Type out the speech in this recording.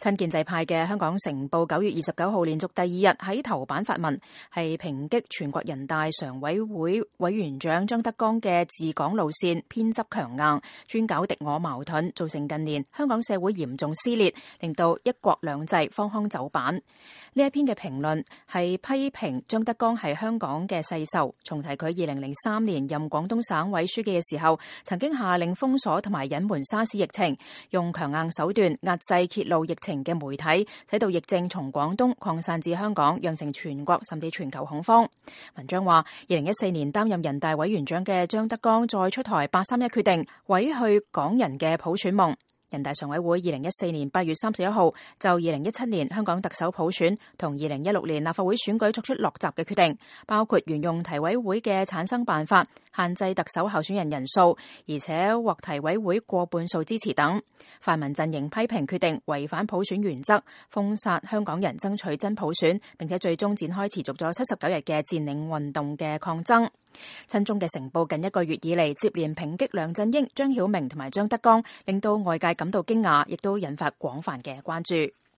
親建制派嘅香港成報9月29號連續第二日喺頭版發文，係抨擊全國人大常委會委員長張德江嘅治港路線偏執強硬，專搞敵我矛盾，造成近年香港社會嚴重撕裂，令到一國兩制荒腔走板。呢一篇嘅評論係批評張德江係香港嘅世仇，重提佢2003年任廣東省委書記嘅時候，曾經下令封鎖同埋隱瞞沙士疫情，用強硬手段壓制揭露疫情嘅媒體，使到疫症從廣東擴散至香港，釀成全國甚至全球恐慌。文章話，2014年擔任人大委員長嘅張德江再出台831決定，毀去港人嘅普選夢。人大常委會2014年8月31號就2017年香港特首普選同2016年立法會選舉作出落閘嘅決定，包括沿用提委會嘅產生辦法，限制特首候選人人數，而且獲提委會過半數支持等。泛民陣營批評決定違反普選原則，封殺香港人爭取真普選，並且最終展開持續咗79日嘅佔領運動嘅抗爭。親中嘅成報近1個月以嚟接連抨擊梁振英、張曉明同埋張德江，令到外界感到驚訝，亦都引發廣泛嘅關注。